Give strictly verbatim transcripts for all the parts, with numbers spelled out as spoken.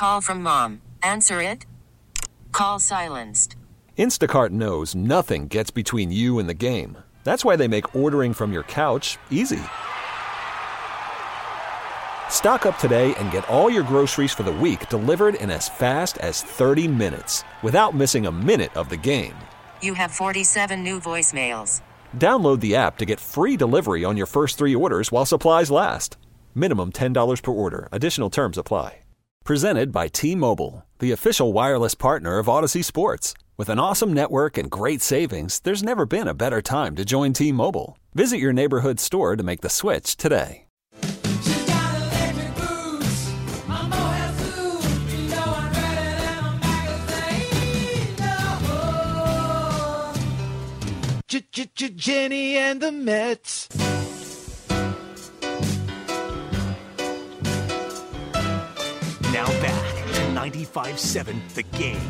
Call from mom. Answer it. Call silenced. Instacart knows nothing gets between you and the game. That's why they make ordering from your couch easy. Stock up today and get all your groceries for the week delivered in as fast as thirty minutes without missing a minute of the game. You have forty-seven new voicemails. Download the app to get free delivery on your first three orders while supplies last. Minimum ten dollars per order. Additional terms apply. Presented by T-Mobile, the official wireless partner of Odyssey Sports. With an awesome network and great savings, there's never been a better time to join T-Mobile. Visit your neighborhood store to make the switch today. Jenny and the Mets. Now back to ninety-five point seven The Game.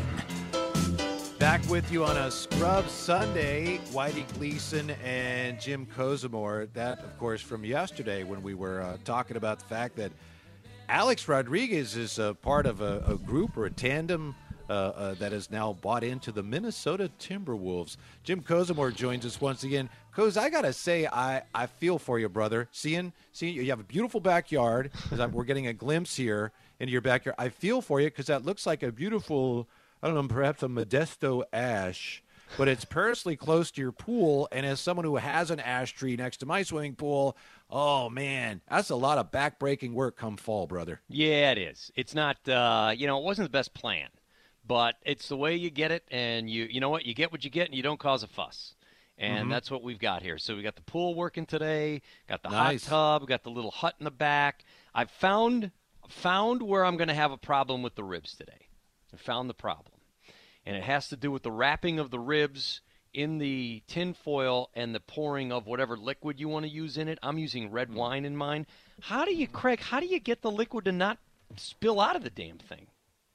Back with you on a Scrub Sunday, Whitey Gleason and Jim Kozimor. That, of course, from yesterday when we were uh, talking about the fact that Alex Rodriguez is a part of a, a group or a tandem uh, uh, that has now bought into the Minnesota Timberwolves. Jim Kozimor joins us once again. Koz, I got to say, I, I feel for you, brother. Seeing, seeing you have a beautiful backyard. We're getting a glimpse here into your backyard. I feel for you because that looks like a beautiful, I don't know, perhaps a Modesto ash, but it's perilously close to your pool. And as someone who has an ash tree next to my swimming pool, oh, man, that's a lot of back-breaking work come fall, brother. Yeah, it is. It's not, uh, you know, it wasn't the best plan, but it's the way you get it. And you, you know what? You get what you get and you don't cause a fuss. And mm-hmm. that's what we've got here. So we got the pool working today, got the nice. hot tub, got the little hut in the back. I found found where I'm going to have a problem with the ribs today. I found the problem. And it has to do with the wrapping of the ribs in the tin foil and the pouring of whatever liquid you want to use in it. I'm using red wine in mine. How do you, Craig, how do you get the liquid to not spill out of the damn thing?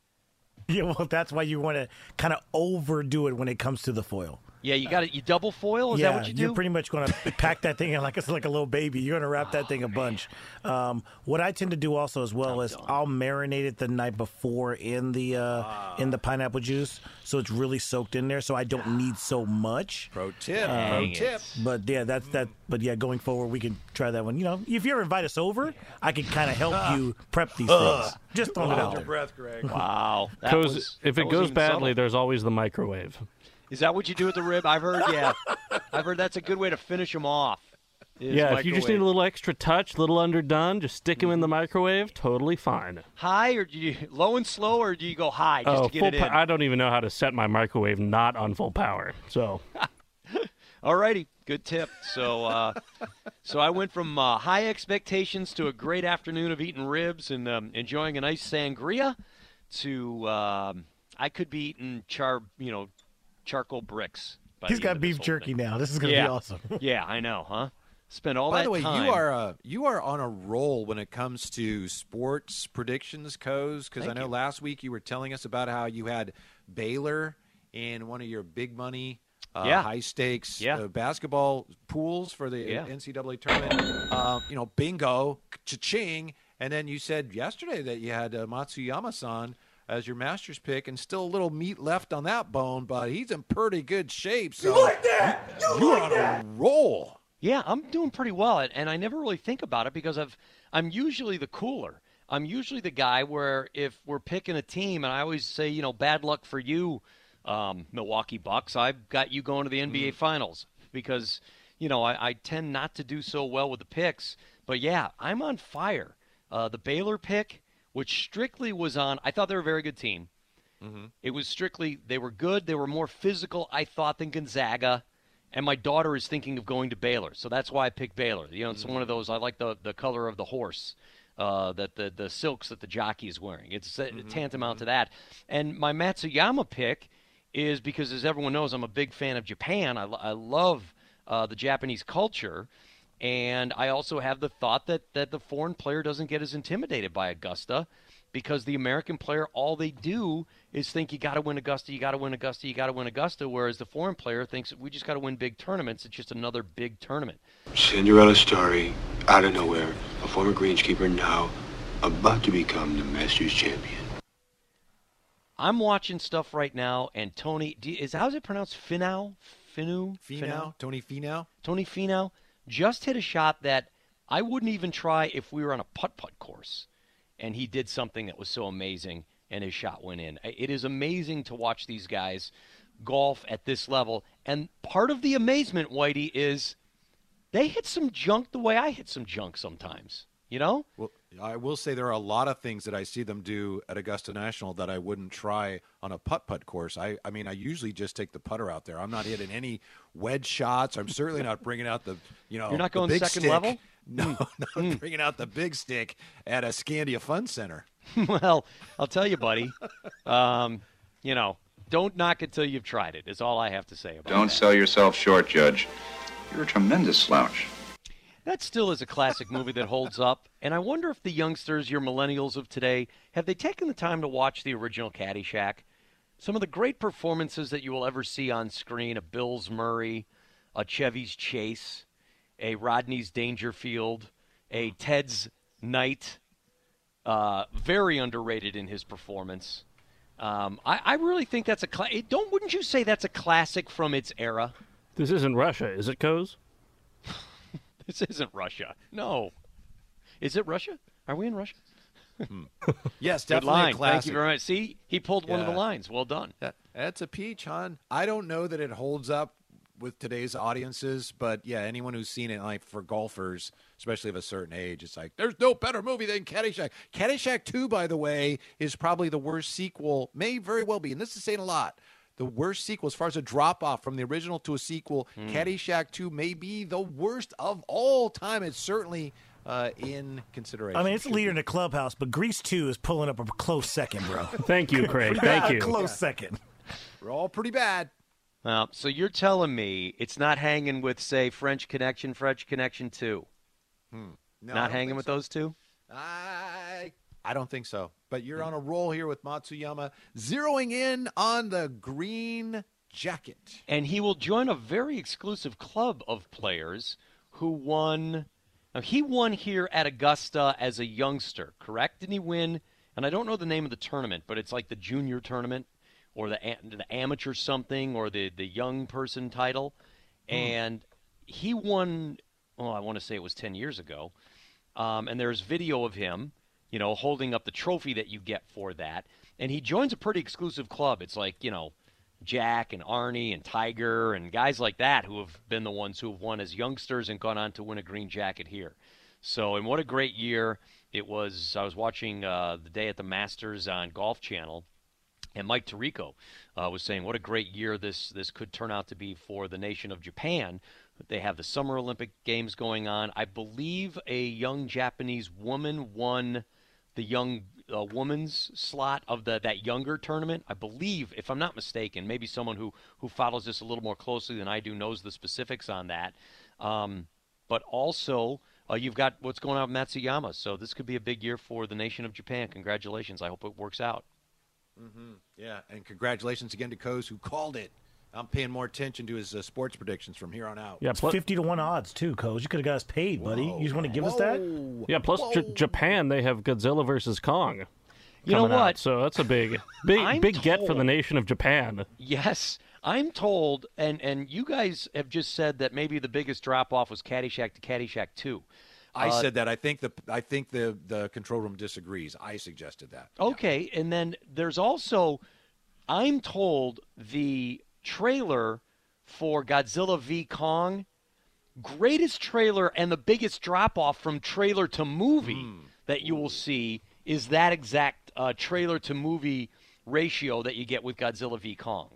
Yeah, well, that's why you want to kind of overdo it when it comes to the foil. Yeah, you got it. You double foil? Is yeah, that what you do? You're pretty much going to pack that thing in like it's like a little baby. You're going to wrap that oh, thing a man. bunch. Um, what I tend to do also as well I'm is done. I'll marinate it the night before in the uh, ah. in the pineapple juice, so it's really soaked in there. So I don't need so much. Pro tip. Um, Pro tip. But yeah, that's that. But yeah, going forward, we can try that one. You know, if you ever invite us over, I can kind of help you prep these things. Just throwing it out there. breath, Greg. Wow. That Because was, if that it wasn't goes even badly, subtle. there's always the microwave. Is that what you do with the rib? I've heard, yeah. I've heard that's a good way to finish them off. is Yeah, if you just need a microwave. little extra touch, a little underdone, just stick them in the microwave, totally fine. High or do you low and slow or do you go high just oh, to get full it in? po- I don't even know how to set my microwave not on full power. So, All righty, good tip. So, uh, so I went from uh, high expectations to a great afternoon of eating ribs and um, enjoying a nice sangria to um, I could be eating char, you know, charcoal bricks. by He's the end got of this beef whole jerky thing. now. This is going to Yeah. be awesome. Yeah, I know, huh? Spend all By that the way, time. you are uh, you are on a roll when it comes to sports predictions, Coz, because I Thank know you. last week you were telling us about how you had Baylor in one of your big money, uh, Yeah. high stakes Yeah. uh, basketball pools for the Yeah. N C double A tournament. Uh, you know, bingo, cha-ching, and then you said yesterday that you had uh, Matsuyama-san as your master's pick, and still a little meat left on that bone, but he's in pretty good shape. So you like that? You, you're on a roll. Yeah, I'm doing pretty well, and- and I never really think about it because I've I'm usually the cooler. I'm usually the guy where if we're picking a team, and I always say, you know, bad luck for you, um, Milwaukee Bucks. I've got you going to the N B A Finals because, you know, I, I tend not to do so well with the picks. But yeah, I'm on fire. Uh, the Baylor pick, which strictly was on, I thought they were a very good team. Mm-hmm. It was strictly, they were good. They were more physical, I thought, than Gonzaga. And my daughter is thinking of going to Baylor, so that's why I picked Baylor. You know, it's mm-hmm. one of those, I like the, the color of the horse, uh, that the, the silks that the jockey is wearing. It's mm-hmm. tantamount mm-hmm. to that. And my Matsuyama pick is because, as everyone knows, I'm a big fan of Japan. I, I love uh, the Japanese culture. And I also have the thought that, that the foreign player doesn't get as intimidated by Augusta because the American player, all they do is think you got to win Augusta, you got to win Augusta, you got to win Augusta, whereas the foreign player thinks we just got to win big tournaments. It's just another big tournament. Cinderella story, out of nowhere, a former greenskeeper now about to become the Masters champion. I'm watching stuff right now, and Tony, do you- is how's it pronounced? Finau? Finu? Finau, Tony Finau. Tony Finau just hit a shot that I wouldn't even try if we were on a putt-putt course, and he did something that was so amazing, and his shot went in. It is amazing to watch these guys golf at this level, and part of the amazement, Whitey, is they hit some junk the way I hit some junk sometimes, you know? Well, I will say there are a lot of things that I see them do at Augusta National that I wouldn't try on a putt-putt course. I, I mean, I usually just take the putter out there. I'm not hitting any wedge shots. I'm certainly not bringing out the, you know, You're not going the big second stick. level? No, not bringing out the big stick at a Scandia Fun Center. Well, I'll tell you, buddy, um, you know, don't knock it till you've tried it is all I have to say about Don't that. sell yourself short, Judge. You're a tremendous slouch. That still is a classic movie that holds up, and I wonder if the youngsters, your millennials of today, have they taken the time to watch the original Caddyshack? Some of the great performances that you will ever see on screen, a Bill's Murray, a Chevy's Chase, a Rodney's Dangerfield, a Ted's Knight, uh, very underrated in his performance. Um, I, I really think that's a cla- don't. Wouldn't you say that's a classic from its era? This isn't Russia, is it, Coz? This isn't Russia. No. Is it Russia? Are we in Russia? Yes, Good definitely line. a classic. Thank you very much. See, he pulled one of the Yeah. lines. Well done. That, that's a peach, hon. I don't know that it holds up with today's audiences, but yeah, anyone who's seen it, like for golfers, especially of a certain age, it's like there's no better movie than Caddyshack. Caddyshack two, by the way, is probably the worst sequel. May very well be, and this is saying a lot. The worst sequel, as far as a drop off from the original to a sequel, Hmm. Caddyshack two may be the worst of all time. It's certainly uh, in consideration. I mean, it's a leader in the clubhouse, but Grease two is pulling up a close second, bro. Thank you, Craig. Thank you. A close second. We're all pretty bad. Well, so you're telling me it's not hanging with, say, French Connection, French Connection two? No, I not don't hanging think with so. those two? I I don't think so. But you're on a roll here with Matsuyama, zeroing in on the green jacket. And he will join a very exclusive club of players who won. Now, he won here at Augusta as a youngster, correct? Didn't he win? And I don't know the name of the tournament, but it's like the junior tournament or the the amateur something or the, the young person title. And he won, well, I want to say it was ten years ago. Um, and there's video of him, you know, holding up the trophy that you get for that. And he joins a pretty exclusive club. It's like, you know, Jack and Arnie and Tiger and guys like that who have been the ones who have won as youngsters and gone on to win a green jacket here. So, and what a great year it was. I was watching uh, the day at the Masters on Golf Channel, and Mike Tirico uh, was saying what a great year this, this could turn out to be for the nation of Japan. They have the Summer Olympic Games going on. I believe a young Japanese woman won the young uh, woman's slot of the that younger tournament. I believe, if I'm not mistaken, maybe someone who, who follows this a little more closely than I do knows the specifics on that. Um, but also, uh, you've got what's going on with Matsuyama. So this could be a big year for the nation of Japan. Congratulations. I hope it works out. Mm-hmm. Yeah, and congratulations again to Coase, who called it. I'm paying more attention to his uh, sports predictions from here on out. Yeah, It's plus, fifty to one odds, too, Coach. You could have got us paid, buddy. Whoa. You just want to give us that? Whoa. yeah, plus J- Japan, they have Godzilla versus Kong. You know coming out, what? So that's a big, big, I'm big get for told- the nation of Japan. Yes, I'm told, and, and you guys have just said that maybe the biggest drop-off was Caddyshack to Caddyshack two. I Uh, said that. I think the I think the the control room disagrees. I suggested that. Okay, and then there's also, I'm told, the trailer for Godzilla v. Kong, greatest trailer and the biggest drop-off from trailer to movie that you will see is that exact uh, trailer to movie ratio that you get with Godzilla v. Kong.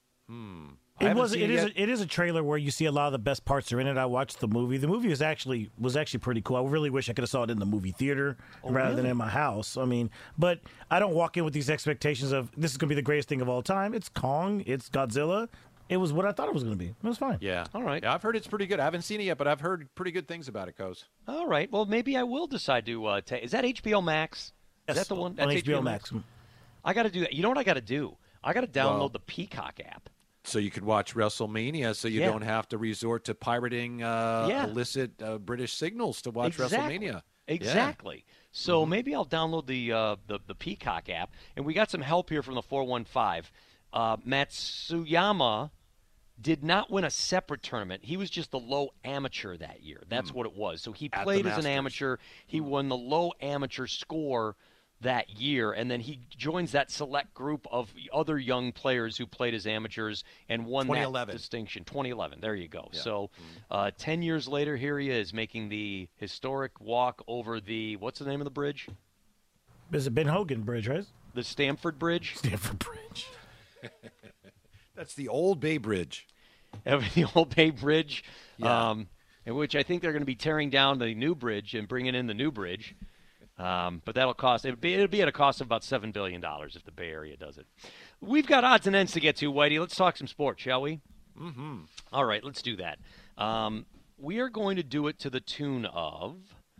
I It haven't was. seen It it is. yet. A, it is a trailer where you see a lot of the best parts are in it. I watched the movie. The movie was actually was actually pretty cool. I really wish I could have saw it in the movie theater rather than in my house. I mean, but I don't walk in with these expectations of this is going to be the greatest thing of all time. It's Kong. It's Godzilla. It was what I thought it was going to be. It was fine. Yeah. All right. Yeah, I've heard it's pretty good. I haven't seen it yet, but I've heard pretty good things about it, Coase. All right. Well, maybe I will decide to uh, take. Is that H B O Max? Is Yes, that the one? on That's H B O Max. I got to do that. You know what I got to do? I got to download Well- the Peacock app. So you could watch WrestleMania, so you Yeah. don't have to resort to pirating uh, Yeah. illicit uh, British signals to watch Exactly. WrestleMania. Exactly. So maybe I'll download the, uh, the the Peacock app. And we got some help here from the four one five. Uh, Matsuyama did not win a separate tournament. He was just the low amateur that year. That's mm. what it was. So he At played as an amateur. He mm. won the low amateur score that year, and then he joins that select group of other young players who played as amateurs and won that distinction. twenty eleven. There you go. Yeah. So uh, ten years later, here he is making the historic walk over the, what's the name of the bridge? Is it Ben Hogan Bridge, right? The Stamford Bridge? Stamford Bridge. That's the Old Bay Bridge. The Old Bay Bridge, yeah. um, in which I think they're going to be tearing down the new bridge and bringing in the new bridge. Um, but that'll cost, it'll be, it'll be at a cost of about seven billion dollars if the Bay Area does it. We've got odds and ends to get to, Whitey. Let's talk some sports, shall we? Mm-hmm. All right, let's do that. Um, we are going to do it to the tune of,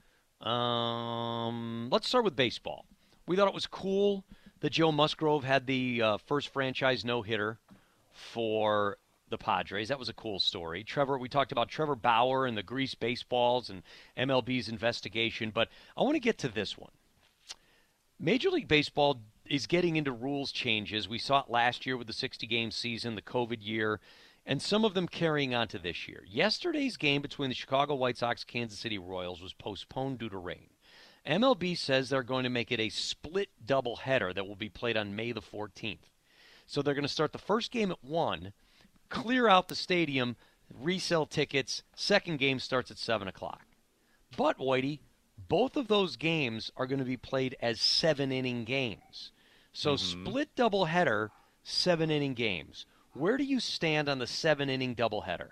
um, let's start with baseball. We thought it was cool that Joe Musgrove had the uh, first franchise no-hitter for the Padres. That was a cool story. Trevor, we talked about Trevor Bauer and the grease baseballs and M L B's investigation, but I want to get to this one. Major League Baseball is getting into rules changes. We saw it last year with the sixty-game season, the COVID year, and some of them carrying on to this year. Yesterday's game between the Chicago White Sox and Kansas City Royals was postponed due to rain. M L B says they're going to make it a split doubleheader that will be played on May the fourteenth. So they're going to start the first game at one, clear out the stadium, resell tickets. Second game starts at seven o'clock. But, Whitey, both of those games are going to be played as seven-inning games. So mm-hmm. split doubleheader, seven-inning games. Where do you stand on the seven-inning doubleheader?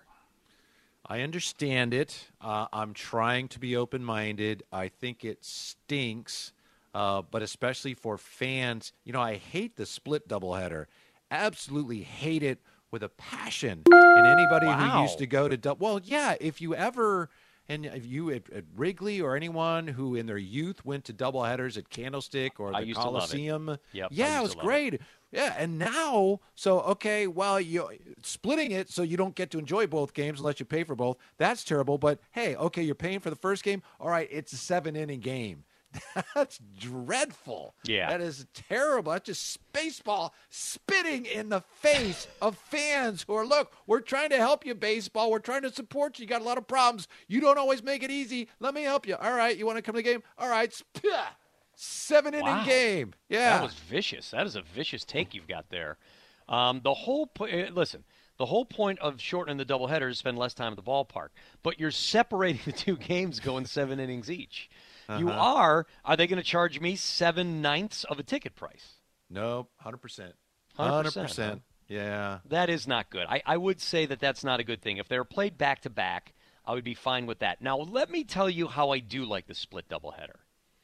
I understand it. Uh, I'm trying to be open-minded. I think it stinks, uh, but especially for fans. You know, I hate the split doubleheader. Absolutely hate it with a passion. And anybody wow. who used to go to double, well, yeah, if you ever, and if you at, at Wrigley or anyone who in their youth went to doubleheaders at Candlestick or I the used Coliseum, to love it. Yep, yeah, it was great. It. Yeah, and now, so, okay, well, you splitting it so you don't get to enjoy both games unless you pay for both, that's terrible. But, hey, okay, you're paying for the first game. All right, it's a seven-inning game. That's dreadful. Yeah. That is terrible. That's just baseball spitting in the face of fans who are, look, we're trying to help you, baseball. We're trying to support you. You got a lot of problems. You don't always make it easy. Let me help you. All right, you want to come to the game? All right, seven-inning wow. game. Yeah. That was vicious. That is a vicious take you've got there. Um, the whole po- – listen, the whole point of shortening the doubleheader is spend less time at the ballpark. But you're separating the two games going seven innings each. Uh-huh. You are. Are they going to charge me seven ninths of a ticket price? No, one hundred percent. one hundred percent. one hundred percent. Yeah. That is not good. I, I would say that that's not a good thing. If they were played back-to-back, I would be fine with that. Now, let me tell you how I do like the split doubleheader.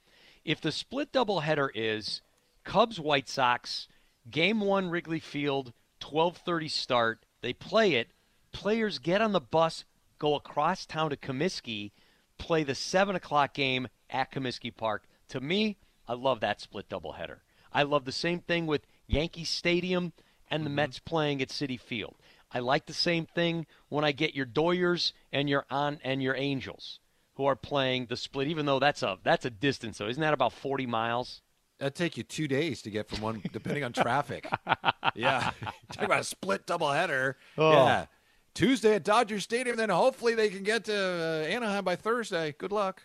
If the split doubleheader is Cubs-White Sox, game one, Wrigley Field, twelve thirty start, they play it, players get on the bus, go across town to Comiskey, play the seven o'clock game at Comiskey Park. To me, I love that split doubleheader. I love the same thing with Yankee Stadium and the mm-hmm. Mets playing at Citi Field. I like the same thing when I get your Doyers and your on and your Angels who are playing the split, even though that's a that's a distance. So isn't that about forty miles? That'd take you two days to get from one, depending on traffic. Yeah. Talk about a split doubleheader. Oh. Yeah. Tuesday at Dodger Stadium, then hopefully they can get to uh, Anaheim by Thursday. Good luck.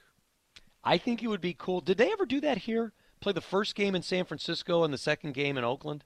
I think it would be cool. Did they ever do that here? Play the first game in San Francisco and the second game in Oakland?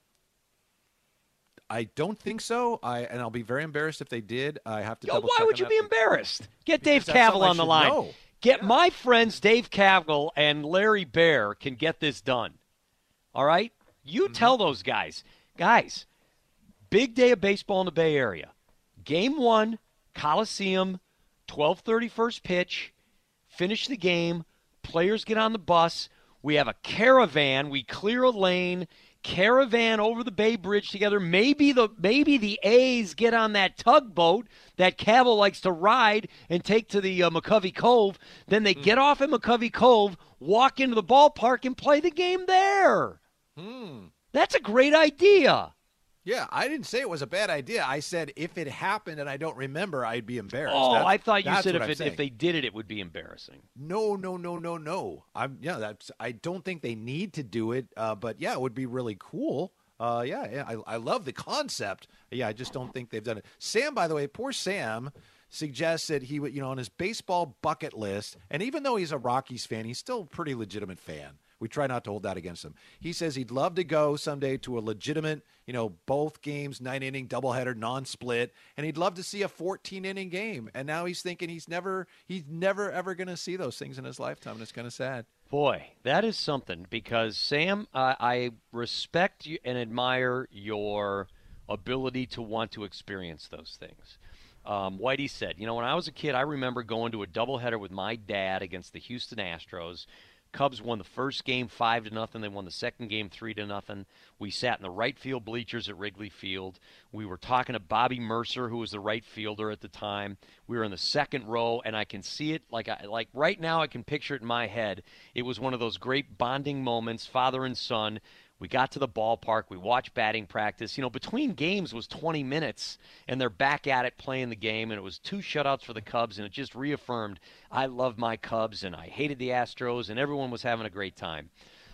I don't think so. I and I'll be very embarrassed if they did. I have to Yo, double why check would you that. be embarrassed? Get Because Dave that's Cavill something I on the should line. know. Get Yeah. my friends Dave Cavill and Larry Bear can get this done. All right? You Mm-hmm. tell those guys. Guys, big day of baseball in the Bay Area. Game one, Coliseum, twelve thirty first pitch. Finish the game. Players get on the bus. We have a caravan. We clear a lane. Caravan over the Bay Bridge together. Maybe the maybe the A's get on that tugboat that Cavill likes to ride and take to the uh, McCovey Cove. Then they mm. get off at McCovey Cove, walk into the ballpark, and play the game there. Mm. That's a great idea. Yeah, I didn't say it was a bad idea. I said if it happened and I don't remember, I'd be embarrassed. Oh, that's, I thought you said if, it, if they did it, it would be embarrassing. No, no, no, no, no. I'm yeah. That's. I don't think they need to do it. Uh, but yeah, it would be really cool. Uh, yeah, yeah. I, I love the concept. Yeah, I just don't think they've done it. Sam, by the way, poor Sam suggests that he would, you know, on his baseball bucket list, and even though he's a Rockies fan, he's still a pretty legitimate fan. We try not to hold that against him. He says he'd love to go someday to a legitimate, you know, both games, nine-inning, doubleheader, non-split, and he'd love to see a fourteen-inning game. And now he's thinking he's never, he's never, ever going to see those things in his lifetime, and it's kind of sad. Boy, that is something because, Sam, uh, I respect you and admire your ability to want to experience those things. Um, Whitey said, you know, when I was a kid, I remember going to a doubleheader with my dad against the Houston Astros. Cubs won the first game five to nothing. They won the second game three to nothing. We sat in the right field bleachers at Wrigley Field. We were talking to Bobby Mercer, who was the right fielder at the time. We were in the second row, and I can see it like I, like right now. I can picture it in my head. It was one of those great bonding moments, father and son. We got to the ballpark. We watched batting practice. You know, between games was twenty minutes, and they're back at it playing the game, and it was two shutouts for the Cubs, and it just reaffirmed I love my Cubs, and I hated the Astros, and everyone was having a great time.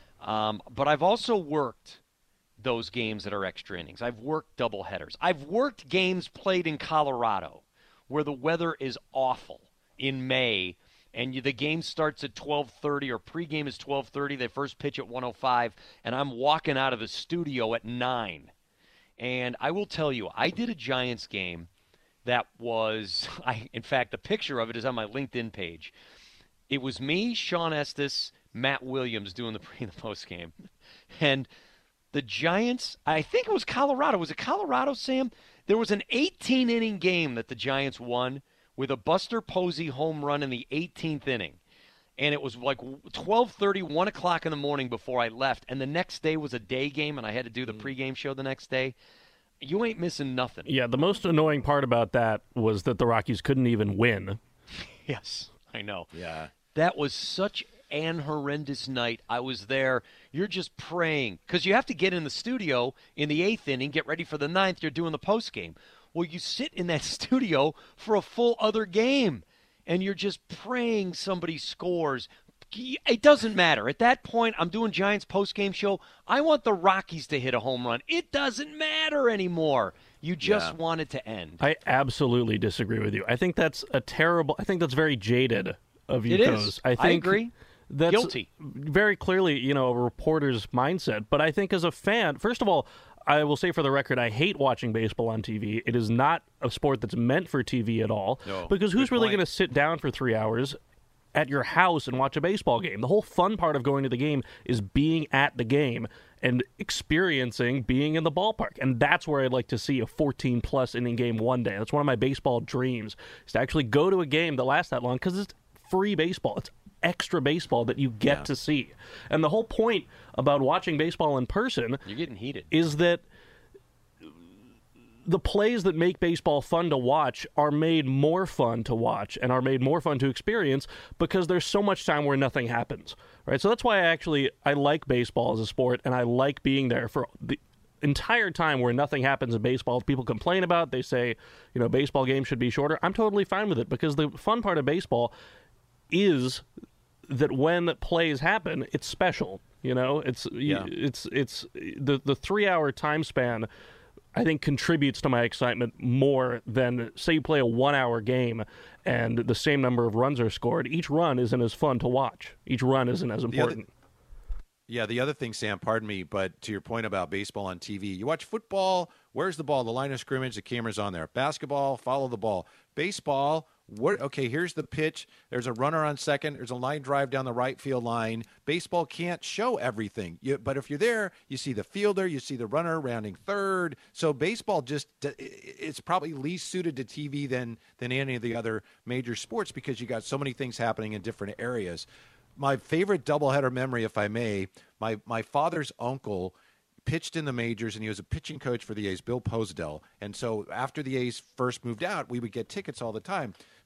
Um, but I've also worked those games that are extra innings. I've worked doubleheaders. I've worked games played in Colorado where the weather is awful in May, and you, the game starts at twelve thirty or pregame is twelve thirty. They first pitch at one oh five, and I'm walking out of the studio at nine. And I will tell you, I did a Giants game that was, I in fact, the picture of it is on my LinkedIn page. It was me, Sean Estes, Matt Williams doing the pre and the post game. And the Giants, I think it was Colorado. Was it Colorado, Sam? There was an eighteen-inning game that the Giants won with a Buster Posey home run in the eighteenth inning. And it was like twelve thirty, one o'clock in the morning before I left. And the next day was a day game, and I had to do the pregame show the next day. You ain't missing nothing. Yeah, the most annoying part about that was that the Rockies couldn't even win. Yes, I know. Yeah. That was such an horrendous night. I was there. You're just praying. Because you have to get in the studio in the eighth inning, get ready for the ninth. You're doing the postgame. Well, you sit in that studio for a full other game, and you're just praying somebody scores. It doesn't matter. At that point, I'm doing Giants postgame show. I want the Rockies to hit a home run. It doesn't matter anymore. You just Yeah. want it to end. I absolutely disagree with you. I think that's a terrible. I think that's very jaded of you. It is. I think I agree. That's Guilty. very clearly, you know, a reporter's mindset. But I think as a fan, first of all, I will say for the record, I hate watching baseball on T V. It is not a sport that's meant for T V at all. No, because who's good really point. going to sit down for three hours at your house and watch a baseball game? The whole fun part of going to the game is being at the game and experiencing being in the ballpark. And that's where I'd like to see a fourteen-plus inning game one day. That's one of my baseball dreams, is to actually go to a game that lasts that long, because it's free baseball. It's extra baseball that you get Yeah. to see. And the whole point about watching baseball in person You're getting heated. is that the plays that make baseball fun to watch are made more fun to watch and are made more fun to experience because there's so much time where nothing happens, right? So that's why I actually I like baseball as a sport, and I like being there for the entire time where nothing happens in baseball. People complain about it. They say, you know, baseball games should be shorter. I'm totally fine with it, because the fun part of baseball is that when plays happen, it's special. You know, it's Yeah. it's it's the the three hour time span, I think, contributes to my excitement more than, say, you play a one-hour game and the same number of runs are scored. Each run isn't as fun to watch. Each run isn't as important. Yeah, the other thing, Sam, pardon me, but to your point about baseball on T V, you watch football, where's the ball? The line of scrimmage, the camera's on there. Basketball, follow the ball. Baseball, what? Okay, here's the pitch. There's a runner on second. There's a line drive down the right field line. Baseball can't show everything. You, but if you're there, you see the fielder, you see the runner rounding third. So baseball just, it's probably least suited to T V than, than any of the other major sports, because you got so many things happening in different areas. My favorite doubleheader memory, if I may, my, my father's uncle pitched in the majors, and he was a pitching coach for the A's, Bill Posdell. And so after the A's first moved out, we would get tickets all the time.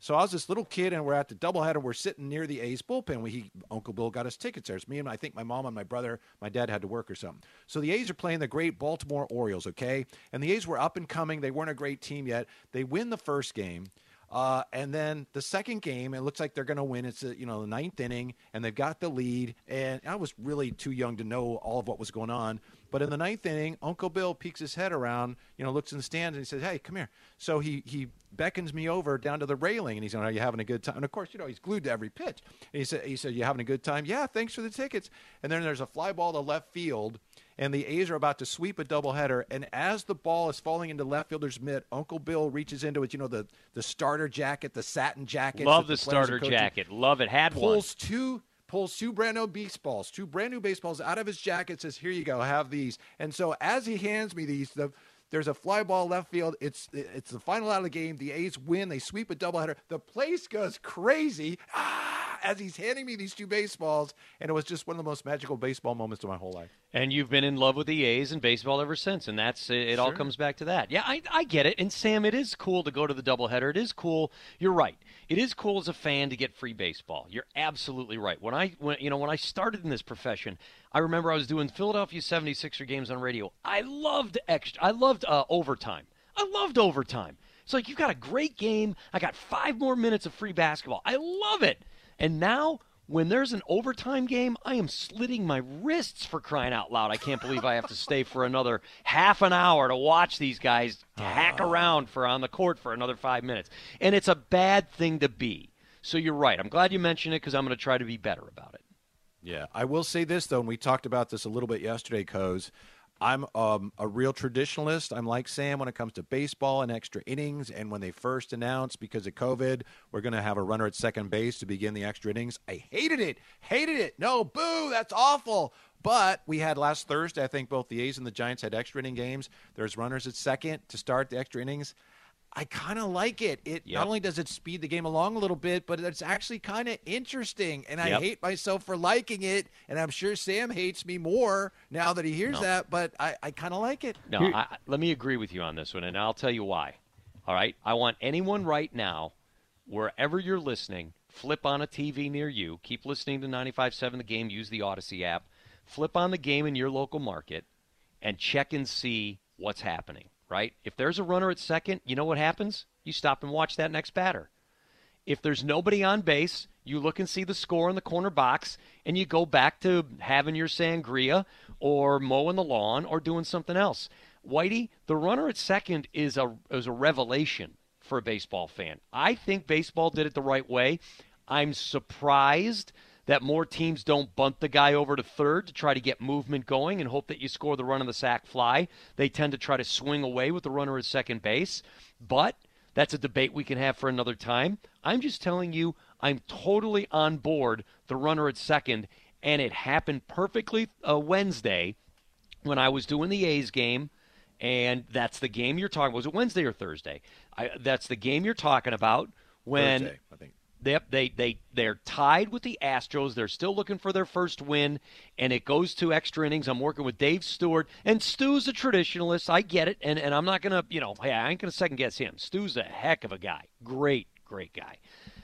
So I was this little kid, and we're at the doubleheader. We're sitting near the A's bullpen. We, he, Uncle Bill got us tickets there. It's me and I think my mom and my brother, my dad had to work or something. So the A's are playing the great Baltimore Orioles, okay? And the A's were up and coming. They weren't a great team yet. They win the first game. Uh, and then the second game, it looks like they're going to win. It's a, you know the ninth inning, and they've got the lead. And I was really too young to know all of what was going on. But in the ninth inning, Uncle Bill peeks his head around, you know, looks in the stands, and he says, "Hey, come here." So he he beckons me over down to the railing, and he's going, "Are you having a good time?" And of course, you know, he's glued to every pitch. And he said, "He said, you having a good time?" "Yeah, thanks for the tickets." And then there's a fly ball to left field. And the A's are about to sweep a doubleheader, and as the ball is falling into left fielder's mitt, Uncle Bill reaches into it. You know the the starter jacket, the satin jacket. Love the starter jacket. Love it. Had one. Pulls two pulls two brand new baseballs, two brand new baseballs out of his jacket. Says, "Here you go, have these." And so as he hands me these, the there's a fly ball left field. It's it's the final out of the game. The A's win. They sweep a doubleheader. The place goes crazy. Ah! As he's handing me these two baseballs, and it was just one of the most magical baseball moments of my whole life. And you've been in love with the A's and baseball ever since, and that's it. It all Sure. comes back to that. Yeah, I, I get it. And Sam, it is cool to go to the doubleheader. It is cool. You're right. It is cool as a fan to get free baseball. You're absolutely right. When I, when you know, when I started in this profession, I remember I was doing Philadelphia seventy-sixer games on radio. I loved extra. I loved uh, overtime. I loved overtime. It's like you've got a great game. I got five more minutes of free basketball. I love it. And now, when there's an overtime game, I am slitting my wrists for crying out loud. I can't believe I have to stay for another half an hour to watch these guys hack around for on the court for another five minutes. And it's a bad thing to be. So you're right. I'm glad you mentioned it because I'm going to try to be better about it. Yeah, I will say this, though, and we talked about this a little bit yesterday, Coz. I'm um, a real traditionalist. I'm like Sam when it comes to baseball and extra innings. And when they first announced, because of COVID, we're going to have a runner at second base to begin the extra innings, I hated it. Hated it. No, boo, that's awful. But we had last Thursday, I think both the A's and the Giants had extra inning games. There's runners at second to start the extra innings. I kind of like it. It Yep. not only does it speed the game along a little bit, but it's actually kind of interesting. And I Yep. hate myself for liking it. And I'm sure Sam hates me more now that he hears No. that. But I, I kind of like it. No, I, I- let me agree with you on this one, and I'll tell you why. All right? I want anyone right now, wherever you're listening, flip on a T V near you. Keep listening to ninety-five point seven The Game. Use the Odyssey app. Flip on the game in your local market and check and see what's happening, right? If there's a runner at second, you know what happens? You stop and watch that next batter. If there's nobody on base, you look and see the score in the corner box, and you go back to having your sangria or mowing the lawn or doing something else. Whitey, the runner at second is a is a revelation for a baseball fan. I think baseball did it the right way. I'm surprised that more teams don't bunt the guy over to third to try to get movement going and hope that you score the run on the sac fly. They tend to try to swing away with the runner at second base. But that's a debate we can have for another time. I'm just telling you, I'm totally on board the runner at second, and it happened perfectly uh, Wednesday when I was doing the A's game, and that's the game you're talking about. Was it Wednesday or Thursday? I, that's the game you're talking about when Thursday, I think. They, they, they, they're tied with the Astros. They're still looking for their first win, and it goes to extra innings. I'm working with Dave Stewart, and Stu's a traditionalist. I get it, and, and I'm not going to, you know, hey, I ain't going to second-guess him. Stu's a heck of a guy. Great, great guy.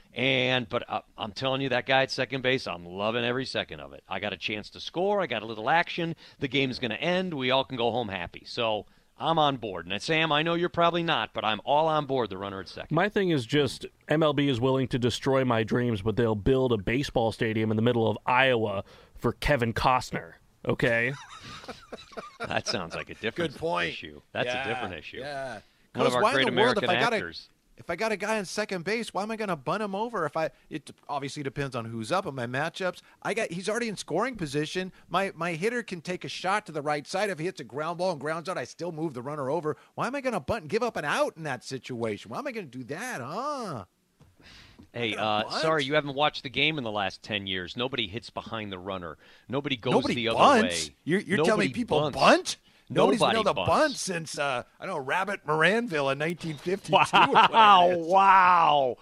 And But uh, I'm telling you, that guy at second base, I'm loving every second of it. I got a chance to score. I got a little action. The game's going to end. We all can go home happy. So I'm on board. And Sam, I know you're probably not, but I'm all on board the runner at second. My thing is just M L B is willing to destroy my dreams, but they'll build a baseball stadium in the middle of Iowa for Kevin Costner. Okay? That sounds like a different Good point. issue. That's Yeah, a different issue. Yeah. One of 'Cause our why great in the world, American if I got a- actors. If I got a guy on second base, why am I going to bunt him over? If I, it obviously depends on who's up in my matchups. I got he's already in scoring position. My my hitter can take a shot to the right side. If he hits a ground ball and grounds out, I still move the runner over. Why am I going to bunt and give up an out in that situation? Why am I going to do that? Huh? Hey, gonna uh, bunt? sorry, you haven't watched the game in the last ten years. Nobody hits behind the runner. Nobody goes Nobody the other bunts. way. You're, you're telling Nobody me people bunts. bunt? Nobody's Nobody been able to bunts. bunt since uh, I don't know Rabbit Moranville in nineteen fifty-two. Wow, wow,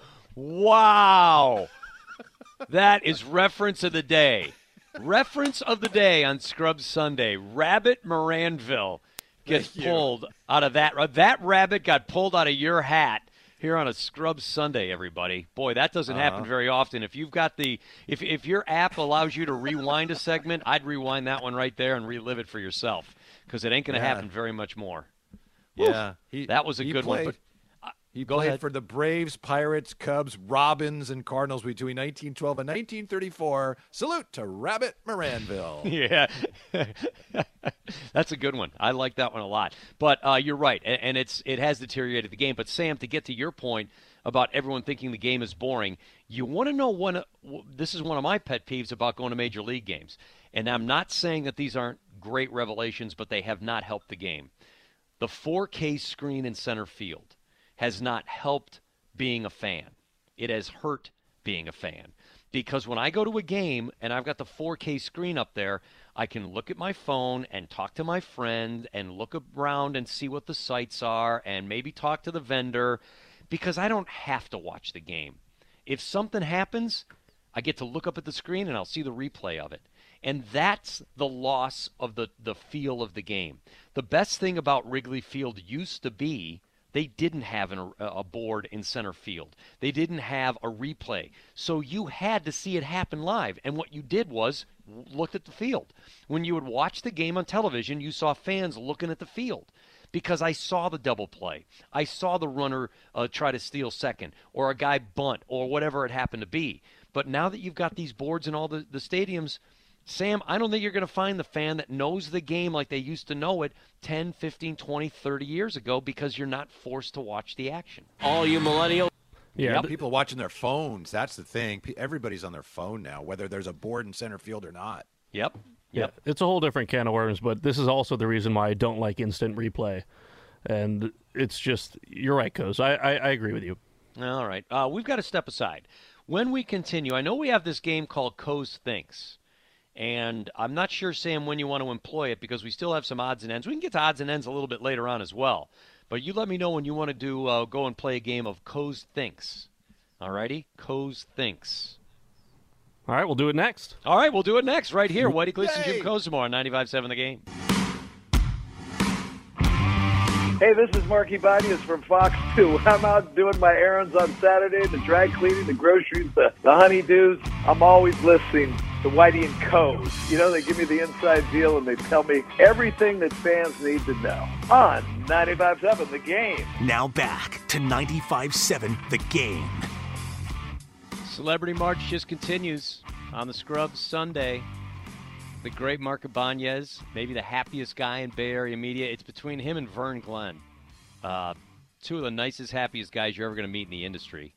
wow. That is reference of the day. Reference of the day on Scrubs Sunday. Rabbit Moranville gets Thank you. pulled out of that. That rabbit got pulled out of your hat here on a Scrub Sunday, everybody. Boy, that doesn't Uh-huh. happen very often. If you've got the if if your app allows you to rewind a segment, I'd rewind that one right there and relive it for yourself because it ain't going to Yeah. happen very much more. Yeah, he, That was a he good played, one. But he go played ahead. for the Braves, Pirates, Cubs, Robins, and Cardinals between nineteen twelve and nineteen thirty-four. Salute to Rabbit Moranville. Yeah, that's a good one. I like that one a lot. But uh, you're right, and, and it's it has deteriorated the game. But Sam, to get to your point about everyone thinking the game is boring, you want to know one. This is one of my pet peeves about going to major league games, and I'm not saying that these aren't great revelations, but they have not helped the game. The four K screen in center field has not helped being a fan. It has hurt being a fan. Because when I go to a game and I've got the four K screen up there, I can look at my phone and talk to my friend and look around and see what the sights are and maybe talk to the vendor because I don't have to watch the game. If something happens, I get to look up at the screen and I'll see the replay of it. And that's the loss of the, the feel of the game. The best thing about Wrigley Field used to be they didn't have an, a board in center field. They didn't have a replay. So you had to see it happen live. And what you did was looked at the field. When you would watch the game on television, you saw fans looking at the field because I saw the double play. I saw the runner uh, try to steal second or a guy bunt or whatever it happened to be. But now that you've got these boards in all the, the stadiums, Sam, I don't think you're going to find the fan that knows the game like they used to know it ten, fifteen, twenty, thirty years ago because you're not forced to watch the action. All you millennials. Yeah, Yep, people watching their phones. That's the thing. Pe- Everybody's on their phone now, whether there's a board in center field or not. Yep. Yeah, Yep. it's a whole different can of worms, but this is also the reason why I don't like instant replay. And it's just, you're right, Coz. I, I, I agree with you. All right. Uh, we've got to step aside. When we continue, I know we have this game called Coz Thinks. And I'm not sure, Sam, when you want to employ it because we still have some odds and ends. We can get to odds and ends a little bit later on as well. But you let me know when you want to do uh, go and play a game of Coz Thinks. All righty? Coz Thinks. All right, we'll do it next. All right, we'll do it next right here. Whitey Gleason, Yay! Jim Kozimor on ninety-five seven The Game. Hey, this is Marky Banias from Fox two. I'm out doing my errands on Saturday, the dry cleaning, the groceries, the, the honeydews. I'm always listening to Whitey and Coz. You know, they give me the inside deal and they tell me everything that fans need to know on ninety-five seven The Game. Now back to ninety-five seven The Game. Celebrity March just continues on the Scrubs Sunday. The great Mark Ibanez, maybe the happiest guy in Bay Area media. It's between him and Vern Glenn. Uh, two of the nicest, happiest guys you're ever going to meet in the industry.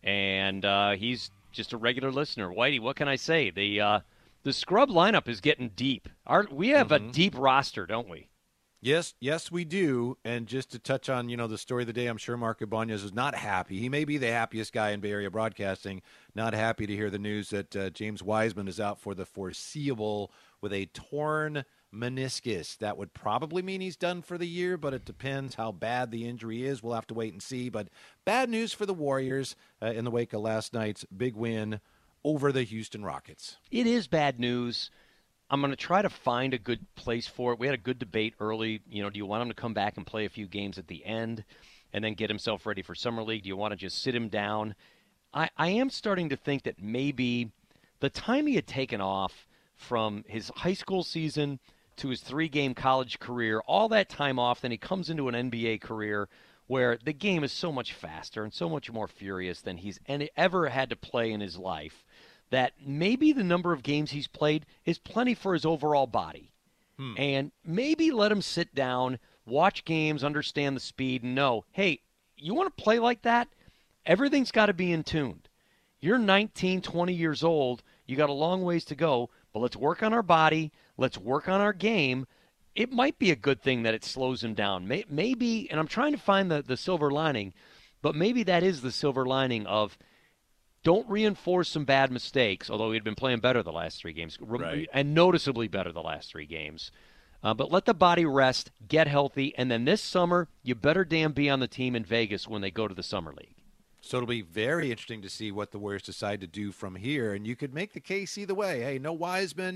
And uh, he's just a regular listener. Whitey, what can I say? The uh, the Scrub lineup is getting deep. Our, we have Mm-hmm. a deep roster, don't we? Yes, yes, we do. And just to touch on, you know, the story of the day, I'm sure Mark Ibanez is not happy. He may be the happiest guy in Bay Area broadcasting, not happy to hear the news that uh, James Wiseman is out for the foreseeable with a torn meniscus. That would probably mean he's done for the year, but it depends how bad the injury is. We'll have to wait and see. But bad news for the Warriors uh, in the wake of last night's big win over the Houston Rockets. It is bad news. I'm going to try to find a good place for it. We had a good debate early. You know, do you want him to come back and play a few games at the end and then get himself ready for Summer League? Do you want to just sit him down? I, I am starting to think that maybe the time he had taken off from his high school season to his three-game college career, all that time off, then he comes into an N B A career where the game is so much faster and so much more furious than he's ever had to play in his life, that maybe the number of games he's played is plenty for his overall body. Hmm. And maybe let him sit down, watch games, understand the speed, and know, hey, you want to play like that? Everything's got to be in tune. You're nineteen, twenty years old. You got a long ways to go, but let's work on our body. Let's work on our game. It might be a good thing that it slows him down. Maybe, and I'm trying to find the, the silver lining, but maybe that is the silver lining of don't reinforce some bad mistakes, although he'd been playing better the last three games, Right. and noticeably better the last three games. Uh, but let the body rest, get healthy, and then this summer, you better damn be on the team in Vegas when they go to the Summer League. So it'll be very interesting to see what the Warriors decide to do from here. And you could make the case either way. Hey, no Wiseman.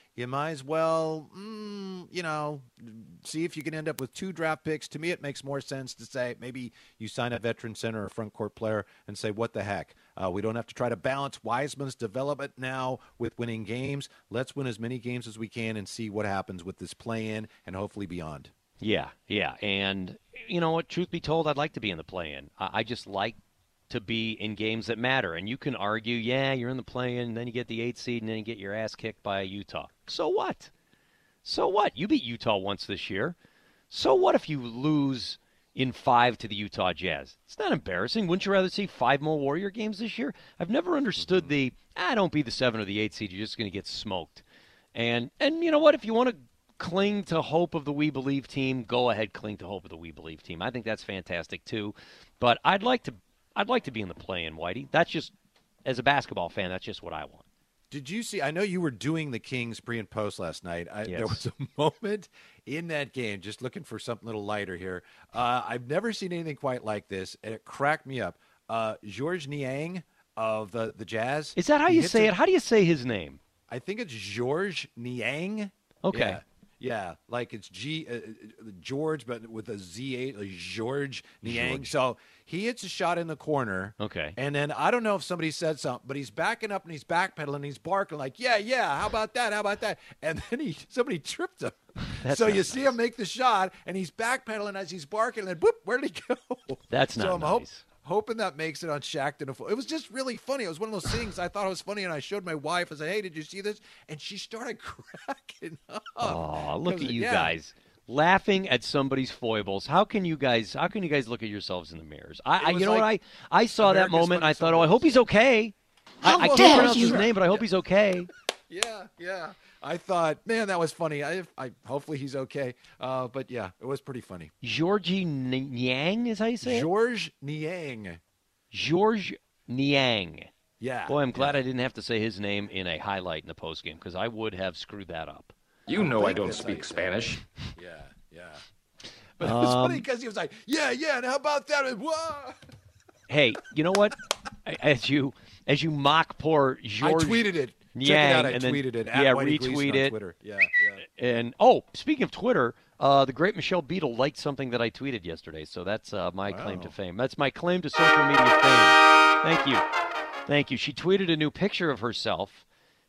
you might as well, mm, you know, see if you can end up with two draft picks. To me, it makes more sense to say maybe you sign a veteran center or front court player and say, what the heck? Uh, we don't have to try to balance Wiseman's development now with winning games. Let's win as many games as we can and see what happens with this play-in and hopefully beyond. Yeah, yeah. And, you know what, truth be told, I'd like to be in the play-in. I, I just like to be in games that matter. And you can argue, yeah, you're in the play-in, and then you get the eighth seed, and then you get your ass kicked by Utah. So what? So what? You beat Utah once this year. So what if you lose in five to the Utah Jazz? It's not embarrassing. Wouldn't you rather see five more Warrior games this year? I've never understood the, ah, don't be the seven or the eight seed. You're just going to get smoked. And, and you know what? If you want to cling to hope of the We Believe team, go ahead, cling to hope of the We Believe team. I think that's fantastic, too. But I'd like to I'd like to be in the play-in, Whitey. That's just, as a basketball fan, that's just what I want. Did you see? I know you were doing the Kings pre and post last night. I, Yes. There was a moment in that game, just looking for something a little lighter here. Uh, I've never seen anything quite like this, and it cracked me up. Uh, Georges Niang of the, the Jazz. Is that how he you hits say a- it? How do you say his name? I think it's Georges Niang. Okay. Yeah. Yeah, like it's G uh, George, but with a Z eight, like George Niang. George. So he hits a shot in the corner. Okay. And then I don't know if somebody said something, but he's backing up and he's backpedaling and he's barking like, yeah, yeah, how about that? How about that? And then he somebody tripped him. That's so not you see him make the shot and he's backpedaling as he's barking, and then whoop, where'd he go? That's so not I'm nice. hope- hoping that makes it on Shaqtin' a Fool. It was just really funny. It was one of those things I thought it was funny, and I showed my wife. I said, hey, did you see this? And she started cracking up. Oh, look at 'Cause, you yeah. guys laughing at somebody's foibles. How can you guys? How can you guys look at yourselves in the mirrors? I, I was you know like what? I I saw that America's moment. And I Funniest thought, oh, I hope he's okay. I, I How can't dare pronounce his you. name, but I hope he's okay. Yeah, yeah. I thought, man, that was funny. I, I hopefully he's okay. Uh, but yeah, it was pretty funny. Georgie Niang is how you say it. Georges Niang. George Niang. Yeah. Boy, I'm glad I didn't have to say his name in a highlight in the postgame because I would have screwed that up. You know I think don't that's how speak you say Spanish. Yeah, yeah. But it was Um, funny because he was like, yeah, yeah, and how about that? And, whoa. Hey, you know what? As you as you mock poor I George tweeted it. Check Yang, it out. I and then- tweeted it. At yeah, Whitey Gleason retweet on it. Twitter. Yeah, yeah. And oh, speaking of Twitter, uh, the great Michelle Beadle liked something that I tweeted yesterday, so that's uh, my claim to Wow. fame. That's my claim to social media fame. Thank you, thank you. She tweeted a new picture of herself,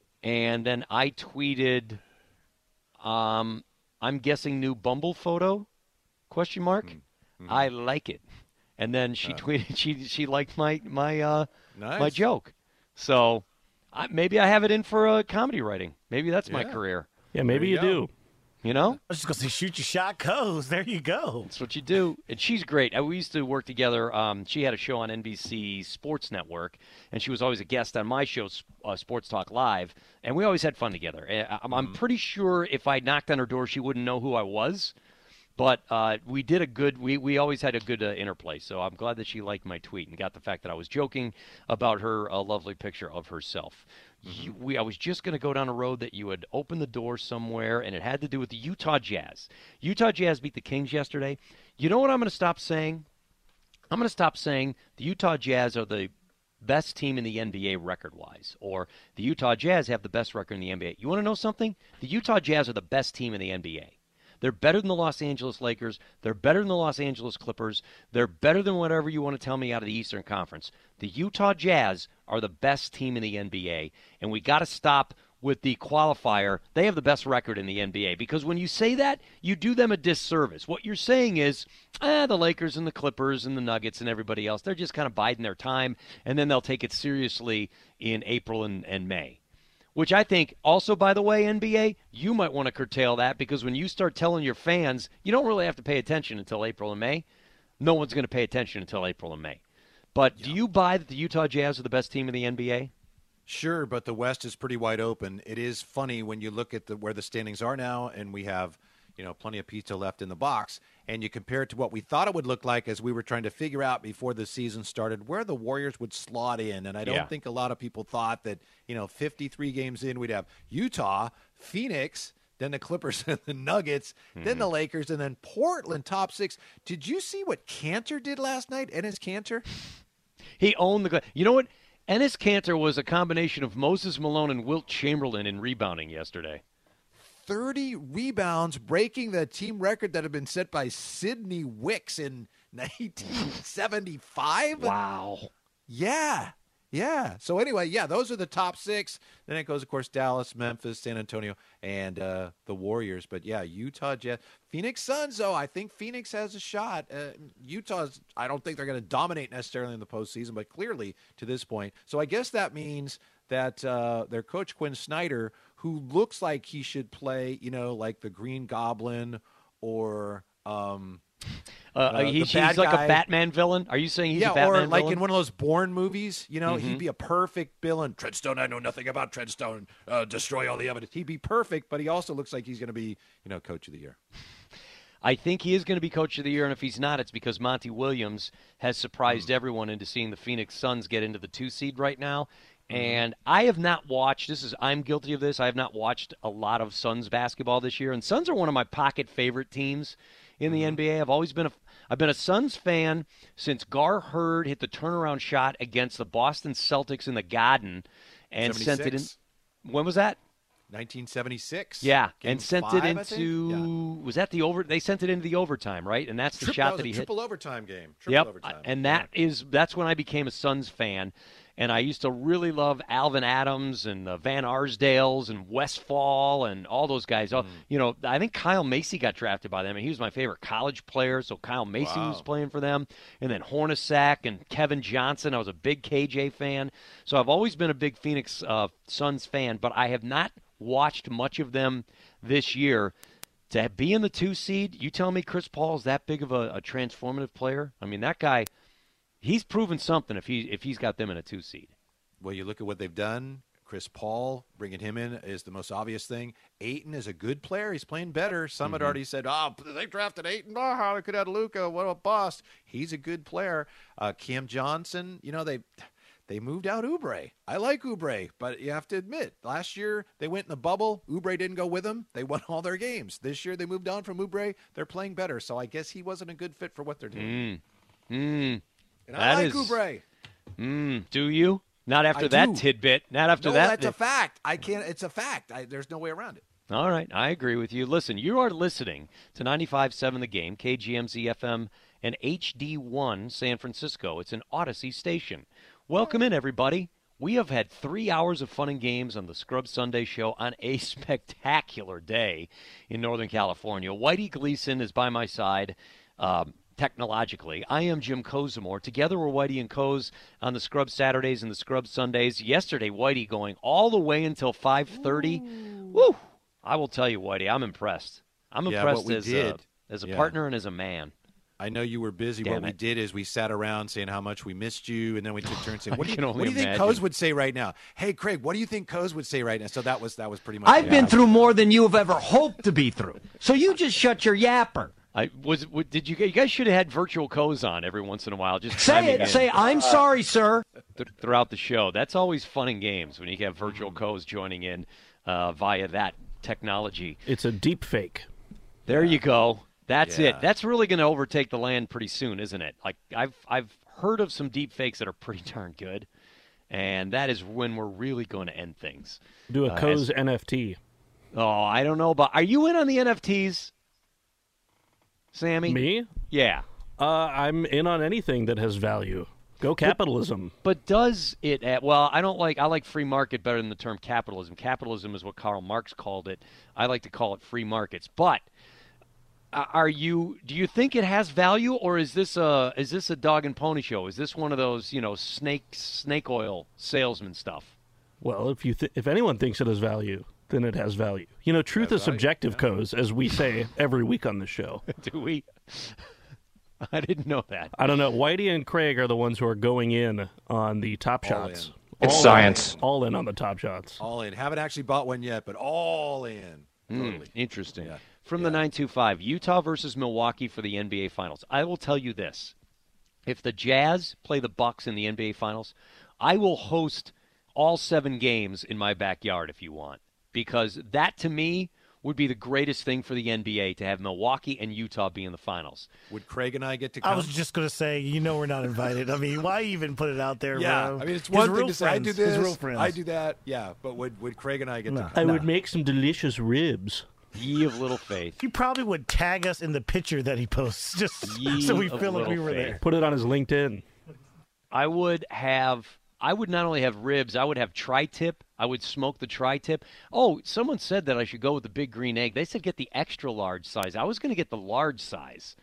and then I tweeted, um, I'm guessing new Bumble photo? Question mark. Mm-hmm. I like it. And then she tweeted she she liked my my uh, Nice. my joke. So I, maybe I have it in for uh, comedy writing. Maybe that's my Yeah. career. Yeah, maybe you you, go. do. You know? I was just gonna say, shoot your shot, goes. There you go. That's what you do. And she's great. Uh, We used to work together. Um, she had a show on N B C Sports Network, and she was always a guest on my show, uh, Sports Talk Live, and we always had fun together. Uh, I'm, I'm pretty sure if I knocked on her door, she wouldn't know who I was. But uh, we did a good, we, we always had a good uh, interplay. So I'm glad that she liked my tweet and got the fact that I was joking about her uh, lovely picture of herself. You, we, I was just going to go down a road that you had opened the door somewhere, and it had to do with the Utah Jazz. Utah Jazz beat the Kings yesterday. You know what I'm going to stop saying? I'm going to stop saying the Utah Jazz are the best team in the N B A record-wise, or the Utah Jazz have the best record in the N B A. You want to know something? The Utah Jazz are the best team in the N B A. They're better than the Los Angeles Lakers. They're better than the Los Angeles Clippers. They're better than whatever you want to tell me out of the Eastern Conference. The Utah Jazz are the best team in the N B A, and we got to stop with the qualifier. They have the best record in the N B A, because when you say that, you do them a disservice. What you're saying is, ah, the Lakers and the Clippers and the Nuggets and everybody else, they're just kind of biding their time, and then they'll take it seriously in April and, and May. Which I think also, by the way, N B A, you might want to curtail that, because when you start telling your fans, you don't really have to pay attention until April and May. No one's going to pay attention until April and May. But do you buy that the Utah Jazz are the best team in the N B A? Sure, but the West is pretty wide open. It is funny when you look at the where the standings are now, and we have, you know, plenty of pizza left in the box, and you compare it to what we thought it would look like as we were trying to figure out before the season started where the Warriors would slot in. And I don't Yeah. think a lot of people thought that, you know, fifty-three games in, we'd have Utah, Phoenix, then the Clippers and the Nuggets, Mm-hmm. then the Lakers, and then Portland top six. Did you see what Cantor did last night? Ennis Cantor? He owned the – you know what? Ennis Cantor was a combination of Moses Malone and Wilt Chamberlain in rebounding yesterday. thirty rebounds, breaking the team record that had been set by Sidney Wicks in nineteen seventy-five. Wow. Yeah. Yeah. So anyway, yeah, those are the top six. Then it goes, of course, Dallas, Memphis, San Antonio, and uh, the Warriors. But yeah, Utah, Jazz, Phoenix Suns. Though I think Phoenix has a shot. Uh, Utah's. I don't think they're going to dominate necessarily in the postseason, but clearly to this point. So I guess that means that uh, their coach Quinn Snyder, who looks like he should play, you know, like the Green Goblin or. Um, Uh, uh, he, he's like guy. a Batman villain. Are you saying he's yeah, a Batman or like villain? in one of those Bourne movies, you know, mm-hmm. he'd be a perfect villain. Treadstone, I know nothing about Treadstone. Uh, destroy all the evidence. He'd be perfect, but he also looks like he's going to be, you know, Coach of the Year. I think he is going to be Coach of the Year, and if he's not, it's because Monty Williams has surprised mm. everyone into seeing the Phoenix Suns get into the two seed right now. Mm. And I have not watched. This is I'm guilty of this. I have not watched a lot of Suns basketball this year, and Suns are one of my pocket favorite teams in the N B A. I've always been a I've been a Suns fan since Gar Hurd hit the turnaround shot against the Boston Celtics in the Garden and sent it in. When was that? nineteen seventy-six. Yeah, Game and sent five, it into yeah. was that the over? They sent it into the overtime, right? And that's the triple, shot that, that he triple hit. Overtime game. Triple yep. overtime. And that yeah. is that's when I became a Suns fan. And I used to really love Alvin Adams and uh, Van Arsdales and Westfall and all those guys. Mm. You know, I think Kyle Macy got drafted by them, and he was my favorite college player. So Kyle Macy wow. was playing for them. And then Hornacek and Kevin Johnson. I was a big K J fan. So I've always been a big Phoenix uh, Suns fan, but I have not watched much of them this year. To be in the two seed, you tell me Chris Paul is that big of a, a transformative player? I mean, that guy – he's proven something if he if he's got them in a two seed. Well, you look at what they've done. Chris Paul, bringing him in is the most obvious thing. Ayton is a good player. He's playing better. Some mm-hmm. had already said, oh, they drafted Ayton. Oh, how they could have Luka. What a bust. He's a good player. Uh, Cam Johnson, you know, they they moved out Oubre. I like Oubre, but you have to admit, last year they went in the bubble. Oubre didn't go with them. They won all their games. This year they moved on from Oubre. They're playing better. So I guess he wasn't a good fit for what they're doing. Mm. Mm. And that I like is, Oubre. Mm, do you? Not after I that do. tidbit. Not after no, that. that's a fact. I can't. It's a fact. I, there's no way around it. All right. I agree with you. Listen, you are listening to ninety-five point seven The Game, K G M Z F M, and H D one San Francisco. It's an Odyssey station. Welcome in, everybody. We have had three hours of fun and games on the Scrub Sunday show on a spectacular day in Northern California. Whitey Gleason is by my side. Um, Technologically, I am Jim Kozimor. Together we're Whitey and Coz on the Scrub Saturdays and the Scrub Sundays. Yesterday, Whitey going all the way until five thirty. Woo! I will tell you, Whitey, I'm impressed. I'm yeah, impressed what we as, did, a, as a yeah. partner and as a man. I know you were busy. Damn what it. we did is we sat around saying how much we missed you, and then we took turns saying, "What do you, what do you think imagine. Coz would say right now?" Hey, Craig, what do you think Coz would say right now? So that was that was pretty much. I've been through more than you have ever hoped to be through. So you just shut your yapper. I was. Did you? You guys should have had virtual Coz on every once in a while. Just say it. Say I'm sorry, sir. Th- throughout the show, that's always fun and games when you have virtual Coz joining in uh, via that technology. It's a deep fake. There you go. That's yeah. it. That's really going to overtake the land pretty soon, isn't it? Like I've I've heard of some deep fakes that are pretty darn good, and that is when we're really going to end things. Do a uh, Coz as, N F T. Oh, I don't know, but are you in on the N F Ts? Sammy? Me? Yeah. Uh, I'm in on anything that has value. Go capitalism. But, but does it at, well, I don't like, I like free market better than the term capitalism. Capitalism is what Karl Marx called it. I like to call it free markets. But uh, are you, do you think it has value, or is this a, is this a dog and pony show? Is this one of those, you know, snake, snake oil salesman stuff? Well, if you th- if anyone thinks it has value, then it has value. You know, truth is subjective, yeah. Coz, as we say every week on this show. Do we? I didn't know that. I don't know. Whitey and Craig are the ones who are going in on the top all shots. In. It's all science. In, all in on the top shots. All in. Haven't actually bought one yet, but all in. Mm, totally. Interesting. Yeah. From yeah. the nine two five, Utah versus Milwaukee for the N B A Finals. I will tell you this. If the Jazz play the Bucks in the N B A Finals, I will host all seven games in my backyard if you want. Because that, to me, would be the greatest thing for the N B A to have Milwaukee and Utah be in the finals. Would Craig and I get to come? I was just going to say, you know we're not invited. I mean, why even put it out there, yeah, bro? I mean, it's His one thing real to say, I friends. do this, His real friends. I do that. Yeah, but would, would Craig and I get No. to come? I No. would make some delicious ribs. Ye of little faith. He probably would tag us in the picture that he posts just Ye so we of feel like we little were faith. there. Put it on his LinkedIn. I would have I would not only have ribs, I would have tri-tip. I would smoke the tri-tip. Oh, someone said that I should go with the big green egg. They said get the extra large size. I was going to get the large size.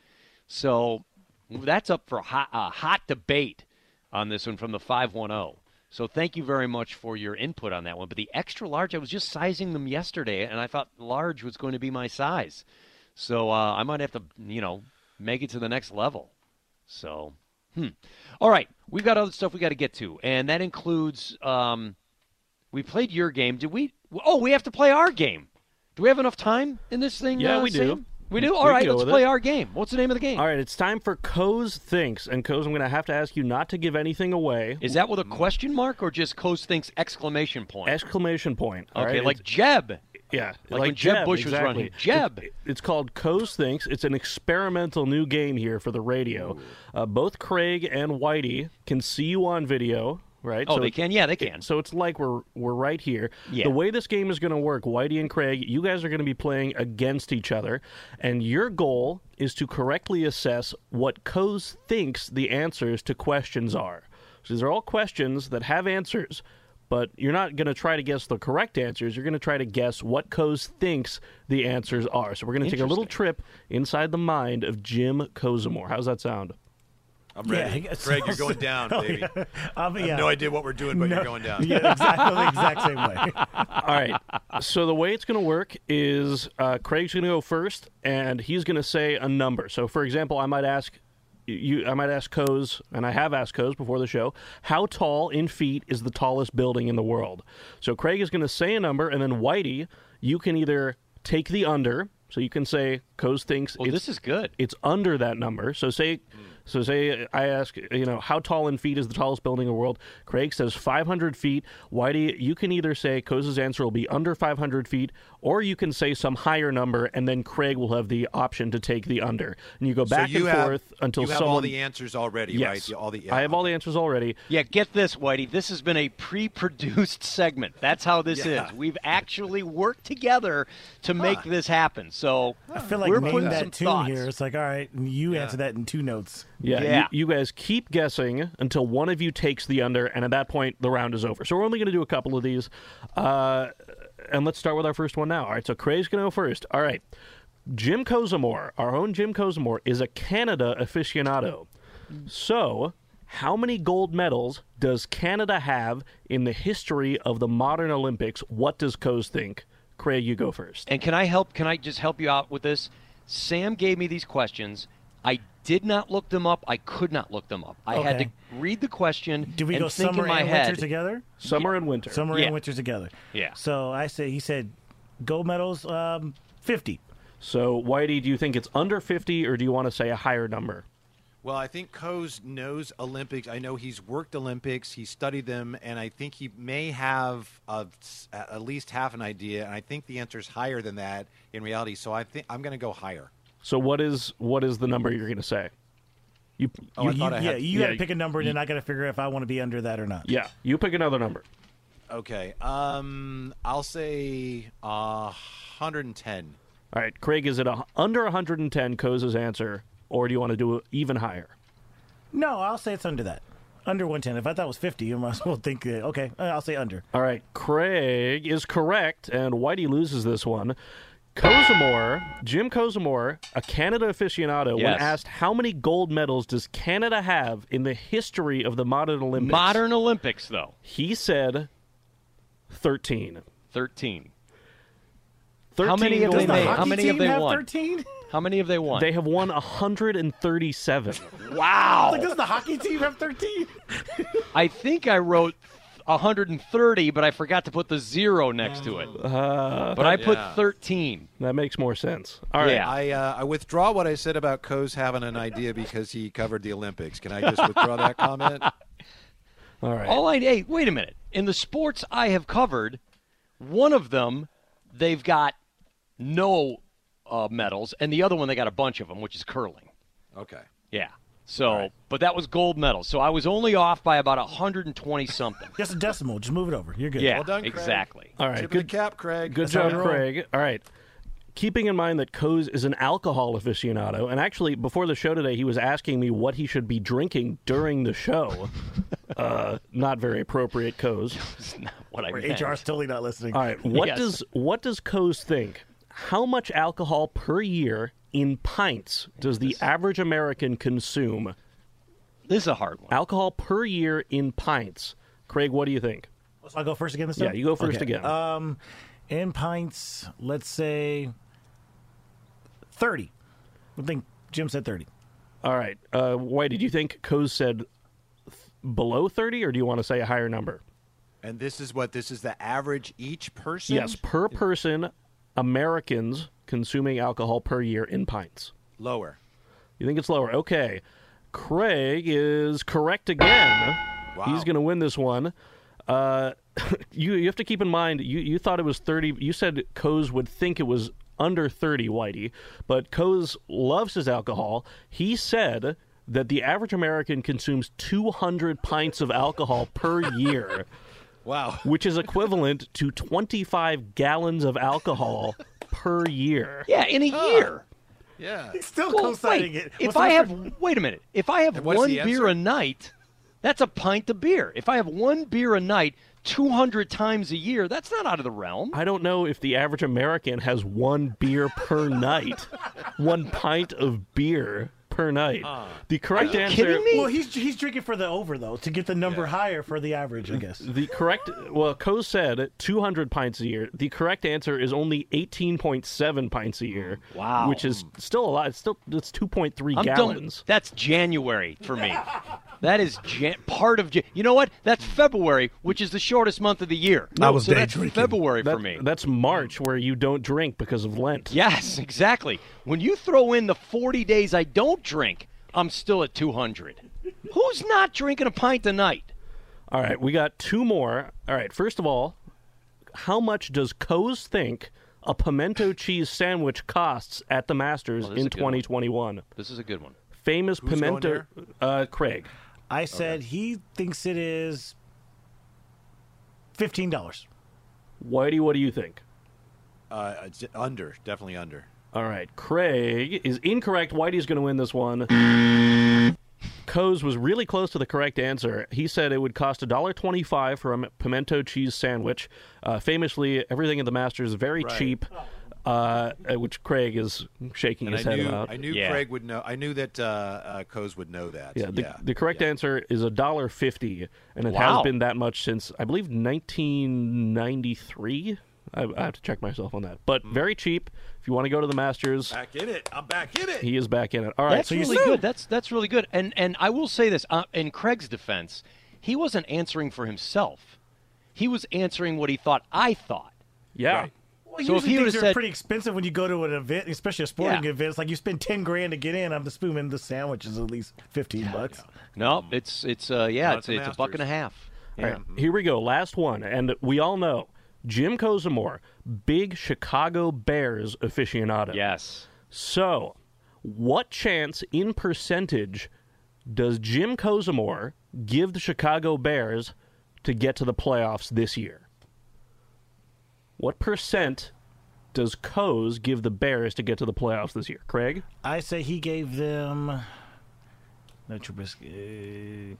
So that's up for a hot, a hot debate on this one from the five one zero. So thank you very much for your input on that one. But the extra large, I was just sizing them yesterday, and I thought large was going to be my size. So uh, I might have to, you know, make it to the next level. So, hmm. All right, we've got other stuff we got to get to, and that includes um, we played your game. Did we? Oh, we have to play our game. Do we have enough time in this thing? Yeah, uh, we do. Sam? We do? All We right, can go let's with play it. our game. What's the name of the game? All right, it's time for Coase Thinks. And Coase, I'm going to have to ask you not to give anything away. Is that with a question mark or just Coase thinks exclamation point? Exclamation point. all Okay, right? like It's- Jeb. Yeah, Like when Jeb Bush was exactly. running. Jeb. It- it's called Coase Thinks. It's an experimental new game here for the radio. Uh, both Craig and Whitey can see you on video, right? Oh, So they it- can? Yeah, they can. So it's like we're we're right here. Yeah. The way this game is going to work, Whitey and Craig, you guys are going to be playing against each other, and your goal is to correctly assess what Coase thinks the answers to questions are. So these are all questions that have answers, but you're not going to try to guess the correct answers. You're going to try to guess what Coase thinks the answers are. So we're going to take a little trip inside the mind of Jim Kozumor. How's that sound? I'm ready. Yeah, Craig, you're going down, Oh, baby. yeah. Um, I yeah. have no idea what we're doing, but No. you're going down. Yeah, exactly the exact same way. All right. So the way it's going to work is uh, Craig's going to go first, and he's going to say a number. So, for example, I might ask you, I might ask Coase, and I have asked Coase before the show, how tall in feet is the tallest building in the world? So Craig is going to say a number, and then Whitey, you can either take the under. So you can say Coase thinks Oh, it's, this is good. it's under that number. So say, so say I ask, you know, how tall in feet is the tallest building in the world? Craig says five hundred feet. Whitey, you can either say Coase's answer will be under five hundred feet, or you can say some higher number, and then Craig will have the option to take the under. And you go back so you and have, forth until you have someone. all the answers already, yes, right? The- All the, yeah, I have all the answers already. Yeah, get this, Whitey. This has been a pre-produced segment. That's how this Yeah. is. We've actually worked together to make this happen. So I feel like we're name putting that some tune thoughts. here. It's like, all right, you Yeah. answer that in two notes. Yeah, Yeah. You, you guys keep guessing until one of you takes the under, and at that point, the round is over. So we're only going to do a couple of these. Uh, and let's start with our first one now. All right, so Craig's going to go first. All right. Jim Kozumor, our own Jim Kozumor, is a Canada aficionado. So, how many gold medals does Canada have in the history of the modern Olympics? What does Coase think? Craig, you go first. And can I help? Can I just help you out with this? Sam gave me these questions. I did not look them up. I could not look them up. I had Okay. to read the question Do we and go think summer in my and head. winter together? Summer and winter. Summer Yeah. and winter together. Yeah. So I say he said gold medals, um, fifty. So, Whitey, do you think it's under fifty, or do you want to say a higher number? Well, I think Coase knows Olympics. I know he's worked Olympics. He studied them, and I think he may have a, at least half an idea. And I think the answer is higher than that in reality. So I think I'm going to go higher. So what is what is the number you're going to say? You, Oh, you, I thought I Yeah, had. you yeah, got to pick a number, and then I got to figure out if I want to be under that or not. yeah, you pick another number. Okay. Um, I'll say uh, one hundred ten. All right, Craig, is it a, under one hundred ten, Coase's answer, or do you want to do it even higher? No, I'll say it's under that. Under one ten. If I thought it was fifty, I might as well think, uh, okay, uh, I'll say under. All right, Craig is correct, and Whitey loses this one. Kozumor, Jim Kozumor, a Canada aficionado, when Yes. asked how many gold medals does Canada have in the history of the modern Olympics, Modern Olympics, though. he said thirteen. thirteen. thirteen How many have gold they Does the made? medals. How hockey many team have they have won? thirteen? How many have they won? They have won one hundred thirty-seven. wow. Like, does the hockey team have thirteen? I think I wrote one hundred thirty, but I forgot to put the zero next to it. Uh, But I put Yeah. thirteen. that makes more sense. All right. Yeah. I uh, I withdraw what I said about Coase having an idea because he covered the Olympics. Can I just withdraw that comment? All right. All I hey, wait a minute. In the sports I have covered, one of them they've got no uh, medals, and the other one they got a bunch of them, which is curling. Okay. Yeah. So, right. but that was gold medal. So I was only off by about one hundred twenty something. Just a decimal. Just move it over. You're good. Yeah, Well done, Craig. exactly. All right, Tip good of the cap, Craig. Good That's how job, we roll. Craig. All right. Keeping in mind that Coase is an alcohol aficionado, and actually before the show today, he was asking me what he should be drinking during the show. uh, not very appropriate, Coase. That's not what I Or meant. H R's totally not listening. All right. What Yes. does what does Coase think? How much alcohol per year in pints does the average American consume? This is a hard one. Alcohol per year in pints. Craig, what do you think? So I'll go first again this Yeah, time? you go first Okay. again. Um, in pints, let's say thirty. I think Jim said thirty. All right. Uh, why did you think Coase said th- below thirty, or do you want to say a higher number? And this is what? This is the average each person? Yes, per person, Americans consuming alcohol per year in pints. Lower. You think it's lower? Okay. Craig is correct again. Wow. He's going to win this one. Uh, you you have to keep in mind, you, you thought it was thirty. You said Coase would think it was under thirty, Whitey. But Coase loves his alcohol. He said that the average American consumes two hundred pints of alcohol per year. Wow. Which is equivalent to twenty-five gallons of alcohol per year. Yeah, in a year. Yeah. He's still Well, co-signing wait, it. if What's I the have, difference? wait a minute. If I have And what's one the beer answer? a night, that's a pint of beer. If I have one beer a night, two hundred times a year, that's not out of the realm. I don't know if the average American has one beer per night. One pint of beer per night. The correct Are you answer. kidding me? Well, he's he's drinking for the over though to get the number higher for the average, I guess. The correct, well, Coase said two hundred pints a year. The correct answer is only eighteen point seven pints a year. Wow. Which is still a lot. It's still it's two point three I'm gallons. done. That's January for me. That is Jan- part of. Jan- you know what? That's February, which is the shortest month of the year. I was so day that's drinking. February That- for me. That's March, where you don't drink because of Lent. Yes, exactly. When you throw in the forty days I don't drink, I'm still at two hundred. Who's not drinking a pint a night? All right, we got two more. All right, first of all, how much does Coase think a pimento cheese sandwich costs at the Masters Oh, this is in a good one. twenty twenty-one? This is a good one. Famous Who's going pimento. Uh, Craig. I said he thinks it is fifteen dollars. Whitey, what do you think? Uh, it's under. Definitely under. All right, Craig is incorrect. Whitey's going to win this one. Coase was really close to the correct answer. He said it would cost one dollar twenty-five for a pimento cheese sandwich. Uh, famously, everything at the Masters is very Right. cheap, uh, which Craig is shaking And his I head knew about. I knew Yeah. Craig would know. I knew that uh, uh, Coase would know that. Yeah, the, yeah. the correct Yeah. answer is one dollar fifty, and it Wow. has been that much since, I believe, nineteen ninety-three. I, I have to check myself on that. But very cheap. If you want to go to the Masters, Back in it. I'm back in it. he is back in it. All right, That's so you really good. That's that's really good. And and I will say this uh, in Craig's defense, he wasn't answering for himself. He was answering what he thought I thought. yeah. Right. Well, So if usually he things would've are said- pretty expensive when you go to an event, especially a sporting Yeah. event. It's like you spend ten grand to get in. I'm assuming the sandwich is at least fifteen bucks. No, it's it's uh yeah, Not it's the it's a buck Masters. and a half. All right, here we go. Last one. And we all know Jim Cosamore, big Chicago Bears aficionado. Yes. So, what chance in percentage does Jim Cosamore give the Chicago Bears to get to the playoffs this year? What percent does Coase give the Bears to get to the playoffs this year? Craig? I say he gave them no Trubisky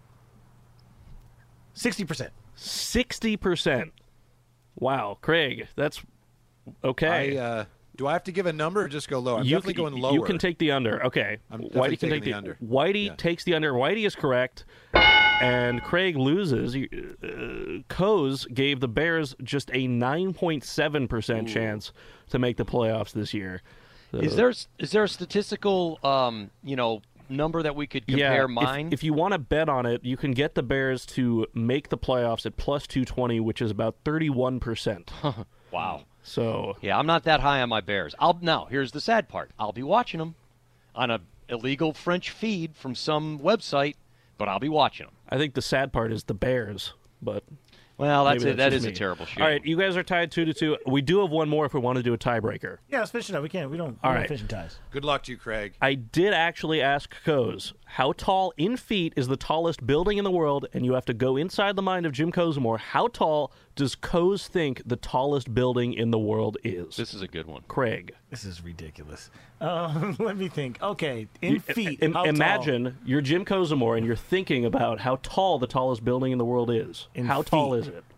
sixty percent. sixty percent. Wow, Craig, that's okay. I, uh, do I have to give a number or just go low? I'm you definitely can, going lower. You can take the under. Okay. I'm definitely Whitey can taking take the the under. Whitey Yeah. takes the under. Whitey is correct. And Craig loses. Uh, Coase gave the Bears just a nine point seven percent chance to make the playoffs this year. So- Is there is there a statistical um, you know, number that we could compare yeah, if- mine? If, you want to bet on it, you can get the Bears to make the playoffs at plus two twenty, which is about thirty-one percent. Wow. So, Yeah, I'm not that high on my Bears. I'll now, here's the sad part. I'll be watching them on a illegal French feed from some website, but I'll be watching them. I think the sad part is the Bears, but Well, that's Maybe it. That just is a me. terrible shoot. All right, you guys are tied two to two. We do have one more if we want to do a tiebreaker. Yeah, let's finish it up. We can't. We don't. We All don't right. finish in ties. Good luck to you, Craig. I did actually ask Coase, how tall in feet is the tallest building in the world? And you have to go inside the mind of Jim Cosamore. How tall does Coase think the tallest building in the world is? This is a good one. Craig. This is ridiculous. Um, let me think. Okay, in You- feet. im- how imagine tall? you're Jim Cosamore and you're thinking about how tall the tallest building in the world is. In how tall feet. is it?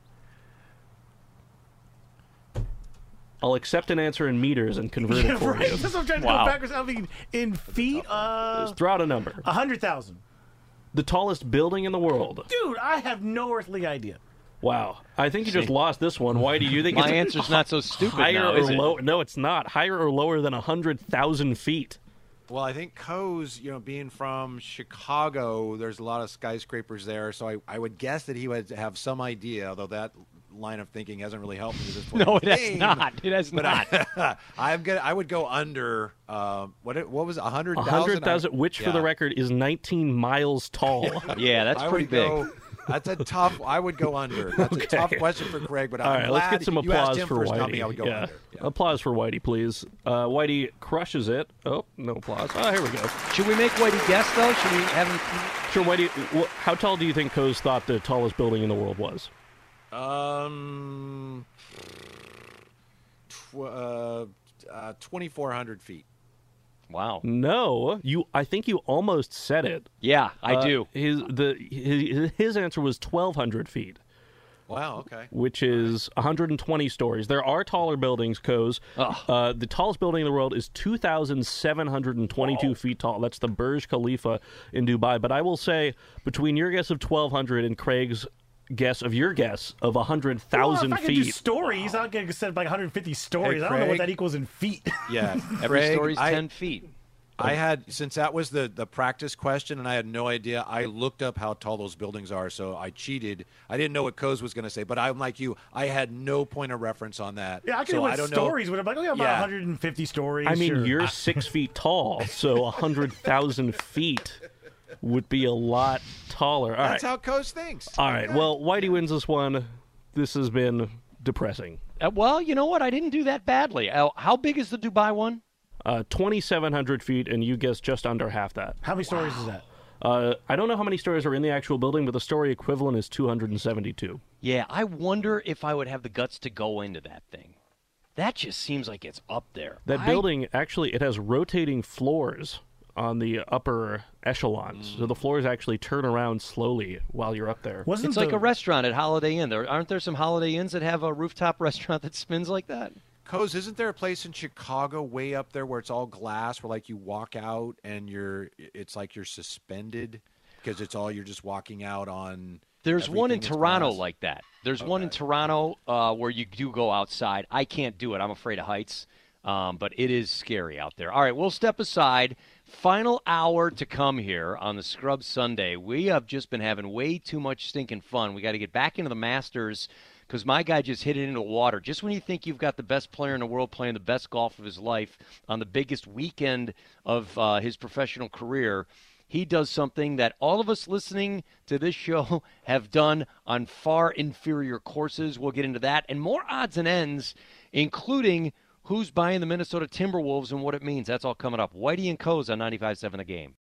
I'll accept an answer in meters and convert Yeah, it for right. you. That's what I'm trying to Wow. go backwards. I mean, in feet, uh, Just throw out a number. a hundred thousand. The tallest building in the world. Dude, I have no earthly idea. Wow. I think you just See. lost this one. Why do you think My it's answer's not so stupid higher now, or is it? low? No, it's not. Higher or lower than one hundred thousand feet. Well, I think Coase, you know, being from Chicago, there's a lot of skyscrapers there, so I, I would guess that he would have some idea, although that line of thinking hasn't really helped me to this point. No, in it the has game. not. It has But not. I, I'm gonna. I would go under. Um, what? it- What was it? A hundred one thousand. hundred thousand, which for the record is nineteen miles tall. Yeah, that's I pretty would big. Go, that's a tough. I would go under. That's Okay. a tough question for Craig. But All I'm right, let's glad get some you asked applause him for first, Whitey. not me. I would go yeah. under. Yeah. Applause for Whitey, please. Uh, Whitey crushes it. Oh, no applause. Oh, here we go. Should we make Whitey guess, though? Should we have him? Sure, Whitey, wh- how tall do you think Coase thought the tallest building in the world was? Um, tw- uh, uh, twenty-four hundred feet. Wow. No, you. I think you almost said it. Yeah, I Uh, do. His the his, his answer was twelve hundred feet, Wow. Okay. which is one hundred twenty stories. There are taller buildings, Coase. Ugh. Uh, the tallest building in the world is two thousand seven hundred twenty-two feet tall. That's the Burj Khalifa in Dubai. But I will say, between your guess of twelve hundred and Craig's guess of your guess of one hundred thousand well, if I can do feet. stories, I'll get said like one hundred fifty stories. Hey, I don't know what Craig. that equals in feet. Yeah. Every Craig, story's I- ten feet. I had, since that was the, the practice question and I had no idea, I looked up how tall those buildings are, so I cheated. I didn't know what Coase was going to say, but I'm like you. I had no point of reference on that. Yeah, I can so do I what don't stories know. would have like, oh yeah, about Yeah. one hundred fifty stories. I mean, sure. you're six feet tall, so one hundred thousand feet would be a lot taller. All That's right. how Coase thinks. All right. Well, Whitey wins this one. This has been depressing. Uh, well, you know what? I didn't do that badly. Uh, how big is the Dubai one? Uh, twenty-seven hundred feet, and you guessed just under half that. How many stories is that? Uh, I don't know how many stories are in the actual building, but the story equivalent is two hundred seventy-two. Yeah, I wonder if I would have the guts to go into that thing. That just seems like it's up there. That I- building, actually, it has rotating floors on the upper echelons. So the floors actually turn around slowly while you're up there. Wasn't It's the, like a restaurant at Holiday Inn. There aren't there some Holiday Inns that have a rooftop restaurant that spins like that? Coase, isn't there a place in Chicago way up there where it's all glass, where like you walk out and you're, it's like you're suspended because it's all you're just walking out on. There's one in everything is Toronto glass? like that. There's one in Toronto uh, where you do go outside. I can't do it. I'm afraid of heights, um, but it is scary out there. All right, we'll step aside. Final hour to come here on the Scrub Sunday. We have just been having way too much stinking fun. We got to get back into the Masters because my guy just hit it into the water. Just when you think you've got the best player in the world playing the best golf of his life on the biggest weekend of uh, his professional career, he does something that all of us listening to this show have done on far inferior courses. We'll get into that and more odds and ends, including who's buying the Minnesota Timberwolves and what it means. That's all coming up. Whitey and Coase on ninety-five seven The Game.